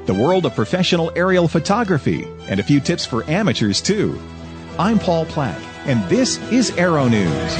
the world of professional aerial photography, and a few tips for amateurs, too. I'm Paul Plack, and this is Aero News.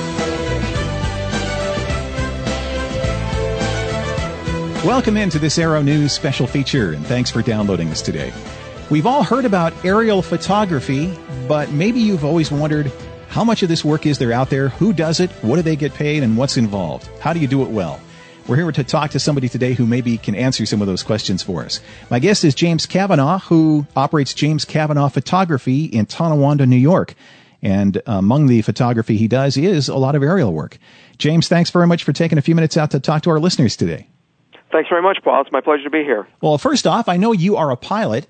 Welcome into this Aero News special feature, and thanks for downloading us today. We've all heard about aerial photography, but maybe you've always wondered, how much of this work is there out there? Who does it? What do they get paid? And what's involved? How do you do it well? We're here to talk to somebody today who maybe can answer some of those questions for us. My guest is James Kavanaugh, who operates James Kavanaugh Photography in Tonawanda, New York. And among the photography he does is a lot of aerial work. James, thanks very much for taking a few minutes out to talk to our listeners today. Thanks very much, Paul. It's my pleasure to be here. Well, first off, I know you are a pilot.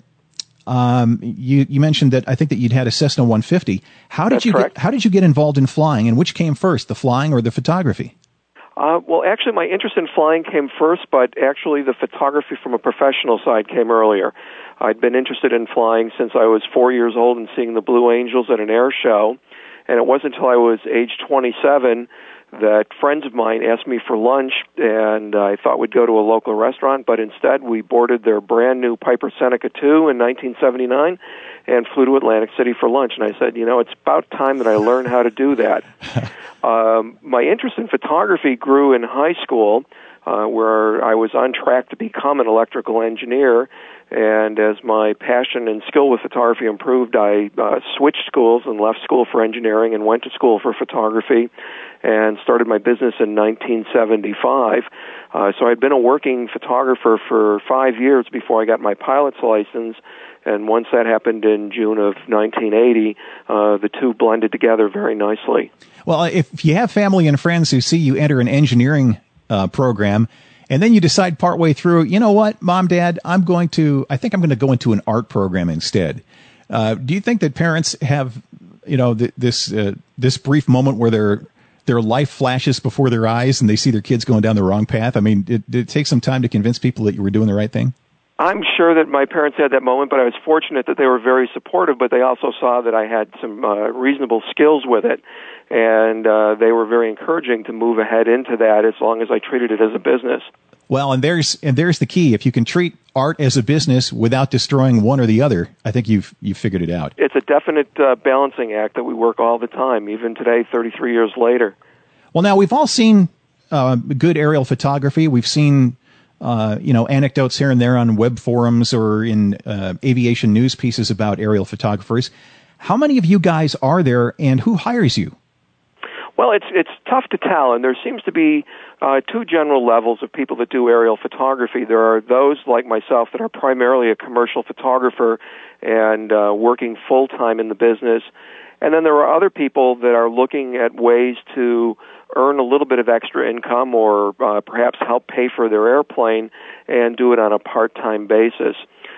You mentioned that I think that you'd had a Cessna 150. How did you get involved in flying, and which came first, the flying or the photography? Well, actually, my interest in flying came first, but actually the photography from a professional side came earlier. I'd been interested in flying since I was 4 years old and seeing the Blue Angels at an air show, and it wasn't until I was age 27 that friends of mine asked me for lunch, and I thought we'd go to a local restaurant, but instead we boarded their brand new Piper Seneca II in 1979 and flew to Atlantic City for lunch. And I said, it's about time that I learn how to do that. My interest in photography grew in high school, where I was on track to become an electrical engineer. And as my passion and skill with photography improved, I switched schools and left school for engineering and went to school for photography and started my business in 1975. So I'd been a working photographer for 5 years before I got my pilot's license. And once that happened in June of 1980, the two blended together very nicely. Well, if you have family and friends who see you enter an engineering program, and then you decide partway through, you know what, Mom, Dad, I think I'm going to go into an art program instead. Do you think that parents have, this brief moment where their life flashes before their eyes and they see their kids going down the wrong path? I mean, did it take some time to convince people that you were doing the right thing? I'm sure that my parents had that moment, but I was fortunate that they were very supportive, but they also saw that I had some reasonable skills with it, and they were very encouraging to move ahead into that as long as I treated it as a business. Well, and there's the key. If you can treat art as a business without destroying one or the other, I think you've figured it out. It's a definite balancing act that we work all the time, even today, 33 years later. Well, now, we've all seen good aerial photography. We've seen anecdotes here and there on web forums or in aviation news pieces about aerial photographers. How many of you guys are there, and who hires you? Well, it's tough to tell, and there seems to be two general levels of people that do aerial photography. There are those like myself that are primarily a commercial photographer and working full-time in the business. And then there are other people that are looking at ways to earn a little bit of extra income or perhaps help pay for their airplane and do it on a part-time basis.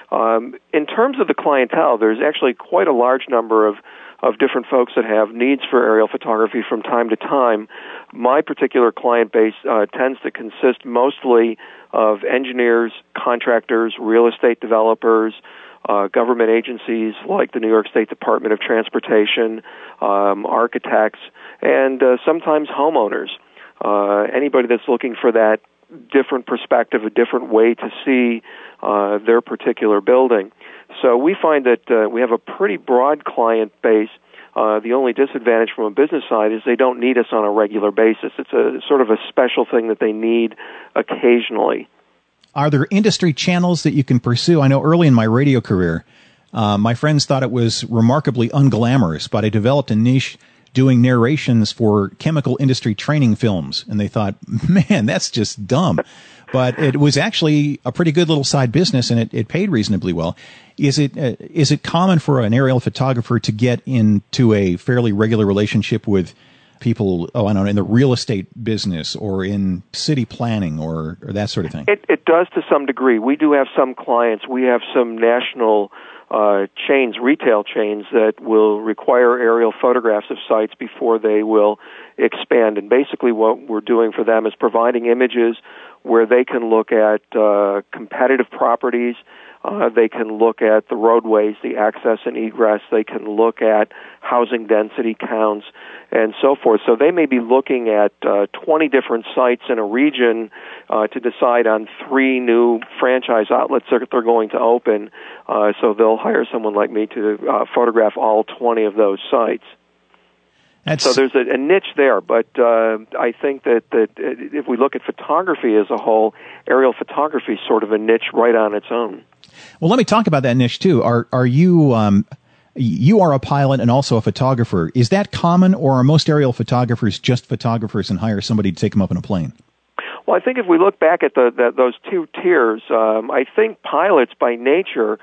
In terms of the clientele, there's actually quite a large number of different folks that have needs for aerial photography from time to time. My particular client base tends to consist mostly of engineers, contractors, real estate developers, government agencies like the New York State Department of Transportation, architects, and sometimes homeowners. Anybody that's looking for that different perspective, a different way to see their particular building. So we find that we have a pretty broad client base. The only disadvantage from a business side is they don't need us on a regular basis. It's a sort of a special thing that they need occasionally. Are there industry channels that you can pursue? I know early in my radio career, my friends thought it was remarkably unglamorous, but I developed a niche doing narrations for chemical industry training films. And they thought, man, that's just dumb. But it was actually a pretty good little side business, and it paid reasonably well. Is it common for an aerial photographer to get into a fairly regular relationship with people, in the real estate business or in city planning or that sort of thing? It does to some degree. We do have some clients. We have some national chains, retail chains, that will require aerial photographs of sites before they will expand. And basically what we're doing for them is providing images where they can look at competitive properties, They can look at the roadways, the access and egress. They can look at housing density counts and so forth. So they may be looking at 20 different sites in a region to decide on 3 new franchise outlets that they're going to open. So they'll hire someone like me to photograph all 20 of those sites. So there's a niche there, but I think that if we look at photography as a whole, aerial photography is sort of a niche right on its own. Well, let me talk about that niche too. Are you you are a pilot and also a photographer? Is that common, or are most aerial photographers just photographers and hire somebody to take them up in a plane? Well, I think if we look back at those 2 tiers, I think pilots by nature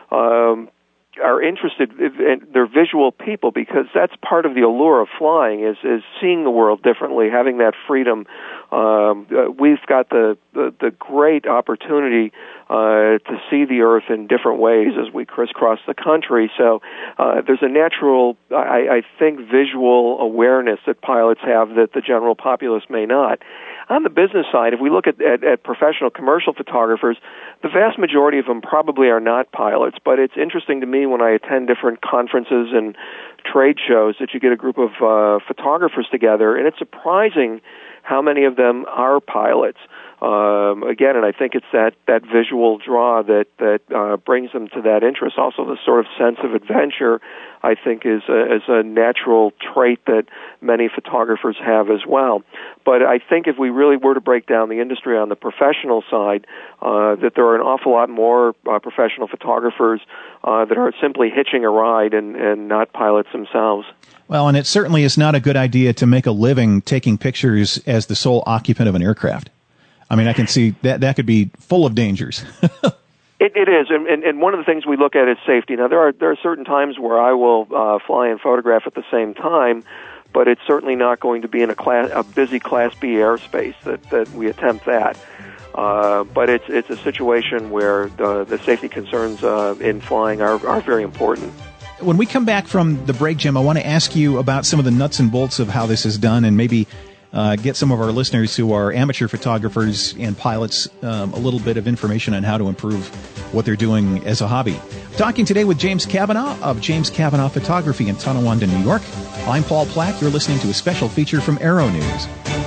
are interested in they're visual people, because that's part of the allure of flying is seeing the world differently, having that freedom. We've got the great opportunity to see the Earth in different ways as we crisscross the country. So there's a natural, I think, visual awareness that pilots have that the general populace may not. On the business side, if we look at professional commercial photographers, the vast majority of them probably are not pilots, but it's interesting to me when I attend different conferences and trade shows that you get a group of photographers together, and it's surprising how many of them are pilots. Again, and I think it's that visual draw that brings them to that interest. Also, the sort of sense of adventure, I think, is a natural trait that many photographers have as well. But I think if we really were to break down the industry on the professional side, that there are an awful lot more professional photographers that are simply hitching a ride and not pilots themselves. Well, and it certainly is not a good idea to make a living taking pictures as the sole occupant of an aircraft. I mean, I can see that could be full of dangers. It is, and one of the things we look at is safety. Now, there are certain times where I will fly and photograph at the same time, but it's certainly not going to be in a busy Class B airspace that we attempt that. But it's a situation where the safety concerns in flying are very important. When we come back from the break, Jim, I want to ask you about some of the nuts and bolts of how this is done, and maybe get some of our listeners who are amateur photographers and pilots a little bit of information on how to improve what they're doing as a hobby. Talking today with James Kavanaugh of James Kavanaugh Photography in Tonawanda, New York. I'm Paul Plack. You're listening to a special feature from Aero News.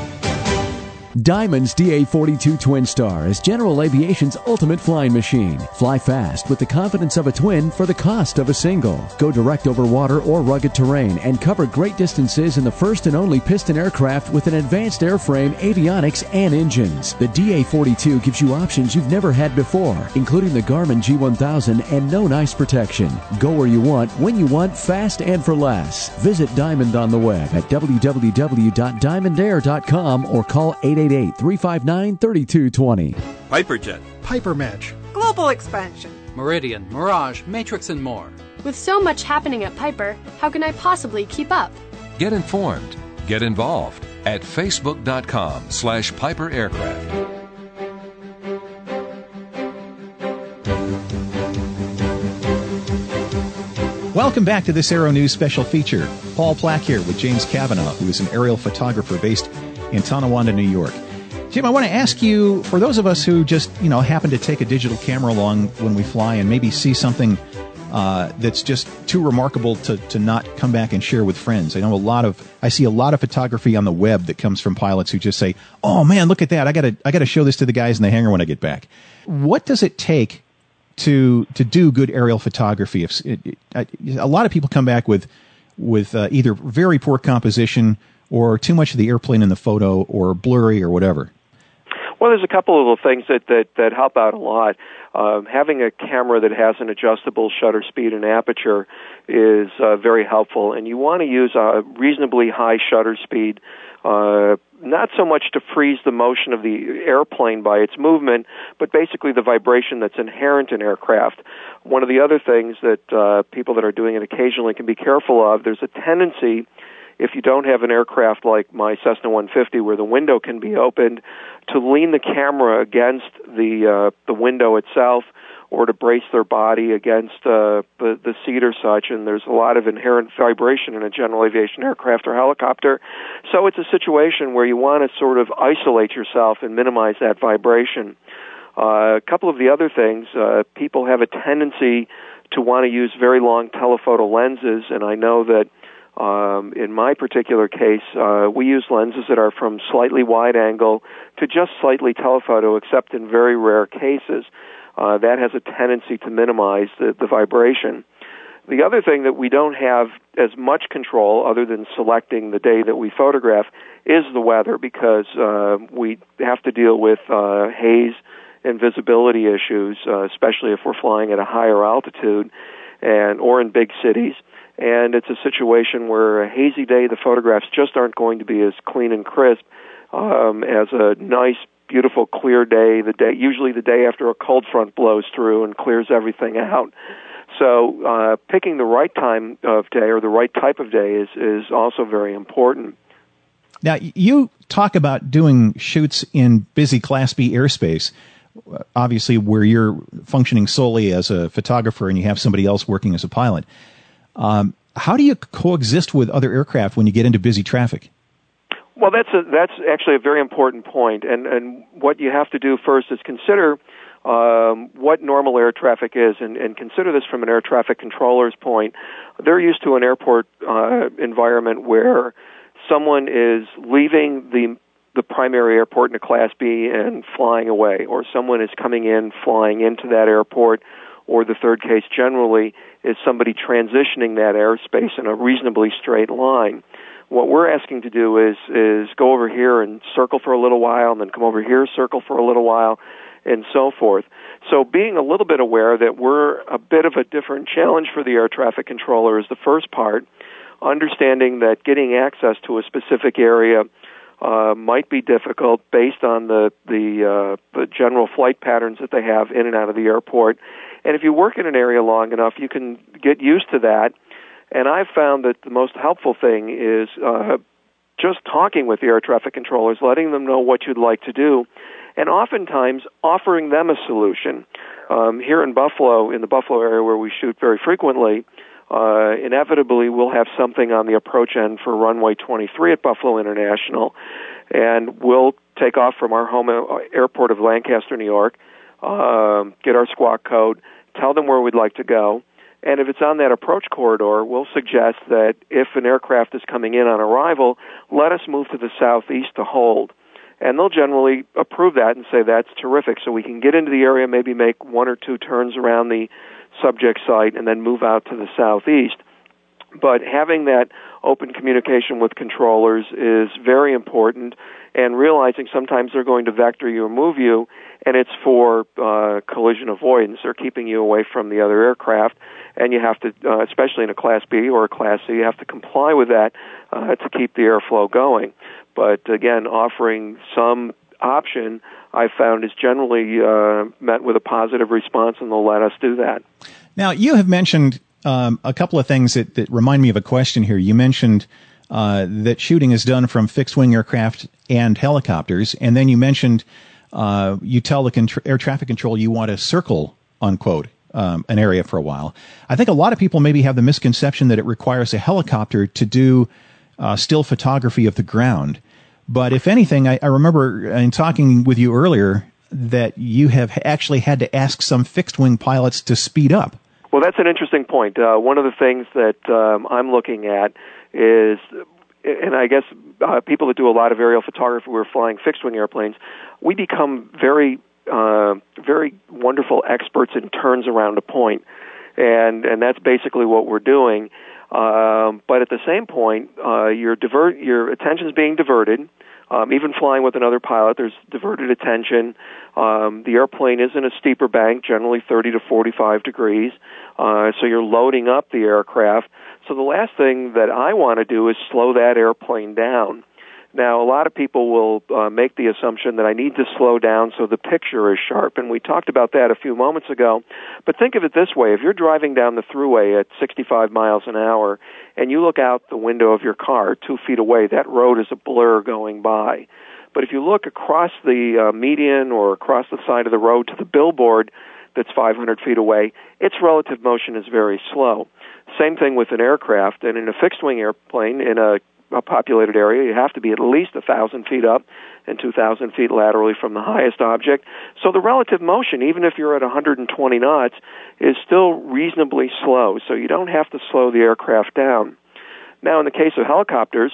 Diamond's DA-42 Twin Star is General Aviation's ultimate flying machine. Fly fast with the confidence of a twin for the cost of a single. Go direct over water or rugged terrain and cover great distances in the first and only piston aircraft with an advanced airframe, avionics, and engines. The DA-42 gives you options you've never had before, including the Garmin G1000 and no ice protection. Go where you want, when you want, fast and for less. Visit Diamond on the web at www.diamondair.com or call 888-359-3220. Piperjet, Piper Match, Global Expansion, Meridian, Mirage, Matrix, and more. With so much happening at Piper, how can I possibly keep up? Get informed. Get involved at facebook.com/Piper Aircraft. Welcome back to this Aero News special feature. Paul Plack here with James Kavanaugh, who is an aerial photographer based in Tonawanda, New York. Jim, I want to ask you, for those of us who just, happen to take a digital camera along when we fly and maybe see something that's just too remarkable to not come back and share with friends. I see a lot of photography on the web that comes from pilots who just say, "Oh man, look at that. I got to show this to the guys in the hangar when I get back." What does it take to do good aerial photography? A lot of people come back with either very poor composition or too much of the airplane in the photo or blurry or whatever. Well, there's a couple of little things that help out a lot. Having a camera that has an adjustable shutter speed and aperture is very helpful, and you want to use a reasonably high shutter speed, not so much to freeze the motion of the airplane by its movement, but basically the vibration that's inherent in aircraft. One of the other things that people that are doing it occasionally can be careful of, there's a tendency, if you don't have an aircraft like my Cessna 150 where the window can be opened, to lean the camera against the window itself or to brace their body against the seat or such, and there's a lot of inherent vibration in a general aviation aircraft or helicopter. So it's a situation where you want to sort of isolate yourself and minimize that vibration. A couple of the other things, people have a tendency to want to use very long telephoto lenses, and I know that in my particular case, we use lenses that are from slightly wide angle to just slightly telephoto, except in very rare cases. That has a tendency to minimize the vibration. The other thing that we don't have as much control, other than selecting the day that we photograph, is the weather, because we have to deal with haze and visibility issues, especially if we're flying at a higher altitude or in big cities. And it's a situation where a hazy day, the photographs just aren't going to be as clean and crisp as a nice, beautiful, clear day. Usually the day after a cold front blows through and clears everything out. So picking the right time of day or the right type of day is also very important. Now, you talk about doing shoots in busy Class B airspace, obviously where you're functioning solely as a photographer and you have somebody else working as a pilot. How do you coexist with other aircraft when you get into busy traffic? Well, that's actually a very important point. And what you have to do first is consider what normal air traffic is, and consider this from an air traffic controller's point. They're used to an airport environment where someone is leaving the primary airport in a Class B and flying away, or someone is coming in, flying into that airport, or the third case generally is somebody transitioning that airspace in a reasonably straight line. What we're asking to do is go over here and circle for a little while, and then come over here, circle for a little while, and so forth. So being a little bit aware that we're a bit of a different challenge for the air traffic controller is the first part. Understanding that getting access to a specific area might be difficult based on the general flight patterns that they have in and out of the airport. And if you work in an area long enough, you can get used to that. And I've found that the most helpful thing is just talking with the air traffic controllers, letting them know what you'd like to do, and oftentimes offering them a solution. Here in Buffalo, in the Buffalo area where we shoot very frequently, inevitably we'll have something on the approach end for runway 23 at Buffalo International, and we'll take off from our home airport of Lancaster, New York, get our squawk code, tell them where we'd like to go, and if it's on that approach corridor, we'll suggest that if an aircraft is coming in on arrival, let us move to the southeast to hold. And they'll generally approve that and say that's terrific, so we can get into the area, maybe make one or two turns around the subject site, and then move out to the southeast. But having that open communication with controllers is very important, and realizing sometimes they're going to vector you or move you, and it's for collision avoidance. They're keeping you away from the other aircraft, and you have to, especially in a Class B or a Class C, you have to comply with that to keep the airflow going. But again, offering some option, I found, is generally met with a positive response, and they'll let us do that. Now, you have mentioned a couple of things that remind me of a question here. You mentioned that shooting is done from fixed-wing aircraft and helicopters, and then you mentioned you tell the air traffic control you want to circle, unquote, an area for a while. I think a lot of people maybe have the misconception that it requires a helicopter to do still photography of the ground. But if anything, I remember in talking with you earlier that you have actually had to ask some fixed-wing pilots to speed up. Well, that's an interesting point. One of the things that I'm looking at is, and I guess people that do a lot of aerial photography who are flying fixed-wing airplanes, we become very wonderful experts in turns around a point, and that's basically what we're doing. But at the same point, your attention is being diverted. Even flying with another pilot, there's diverted attention. The airplane is in a steeper bank, generally 30 to 45 degrees, so you're loading up the aircraft. So the last thing that I want to do is slow that airplane down. Now, a lot of people will make the assumption that I need to slow down so the picture is sharp, and we talked about that a few moments ago. But think of it this way. If you're driving down the thruway at 65 miles an hour and you look out the window of your car 2 feet away, that road is a blur going by. But if you look across the median or across the side of the road to the billboard that's 500 feet away, its relative motion is very slow. Same thing with an aircraft, and in a fixed-wing airplane, in a populated area, you have to be at least 1,000 feet up and 2,000 feet laterally from the highest object. So the relative motion, even if you're at 120 knots, is still reasonably slow, so you don't have to slow the aircraft down. Now, in the case of helicopters,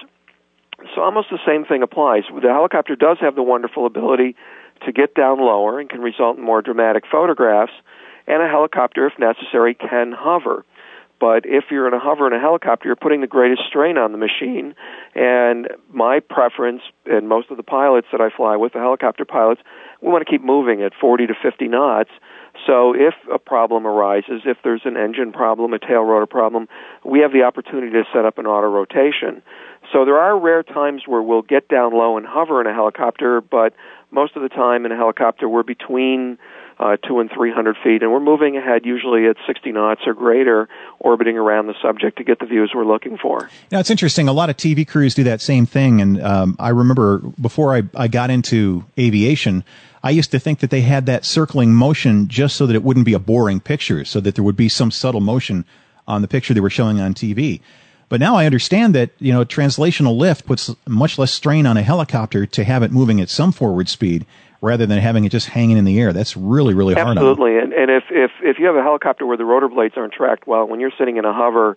so almost the same thing applies. The helicopter does have the wonderful ability to get down lower and can result in more dramatic photographs, and a helicopter, if necessary, can hover. But if you're in a hover in a helicopter, you're putting the greatest strain on the machine. And my preference, and most of the pilots that I fly with, the helicopter pilots, we want to keep moving at 40 to 50 knots. So if a problem arises, if there's an engine problem, a tail rotor problem, we have the opportunity to set up an auto rotation. So there are rare times where we'll get down low and hover in a helicopter, but most of the time in a helicopter we're between 200 and 300 feet, and we're moving ahead usually at 60 knots or greater, orbiting around the subject to get the views we're looking for. Now, it's interesting. A lot of TV crews do that same thing, and I remember before I got into aviation, I used to think that they had that circling motion just so that it wouldn't be a boring picture, so that there would be some subtle motion on the picture they were showing on TV. But now I understand that, translational lift puts much less strain on a helicopter to have it moving at some forward speed rather than having it just hanging in the air. That's really, really hard on them. Absolutely. And if you have a helicopter where the rotor blades aren't tracked well, when you're sitting in a hover,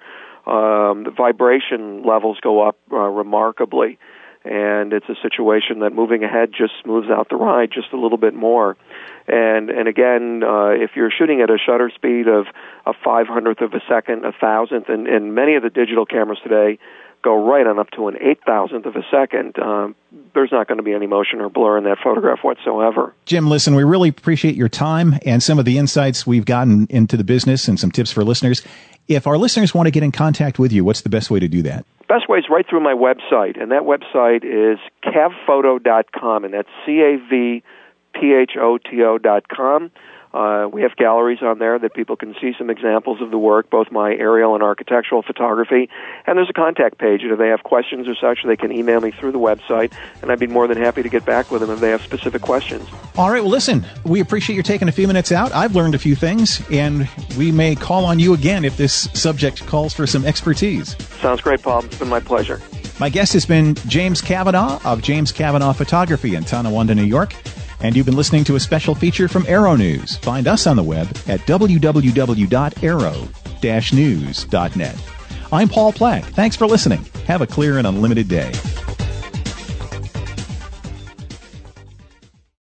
the vibration levels go up remarkably. And it's a situation that moving ahead just smooths out the ride just a little bit more. And again, if you're shooting at a shutter speed of a 500th of a second, 1,000th, and many of the digital cameras today go right on up to an 8,000th of a second, there's not going to be any motion or blur in that photograph whatsoever. Jim, listen, we really appreciate your time and some of the insights we've gotten into the business and some tips for listeners. If our listeners want to get in contact with you, what's the best way to do that? Best way is right through my website, and that website is cavphoto.com, and that's CAVPHOTO.com. We have galleries on there that people can see some examples of the work, both my aerial and architectural photography. And there's a contact page. If they have questions or such, they can email me through the website, and I'd be more than happy to get back with them if they have specific questions. All right, well, listen, we appreciate you taking a few minutes out. I've learned a few things, and we may call on you again if this subject calls for some expertise. Sounds great, Paul. It's been my pleasure. My guest has been James Kavanaugh of James Kavanaugh Photography in Tonawanda, New York. And you've been listening to a special feature from Aero News. Find us on the web at www.aero-news.net. I'm Paul Plack. Thanks for listening. Have a clear and unlimited day.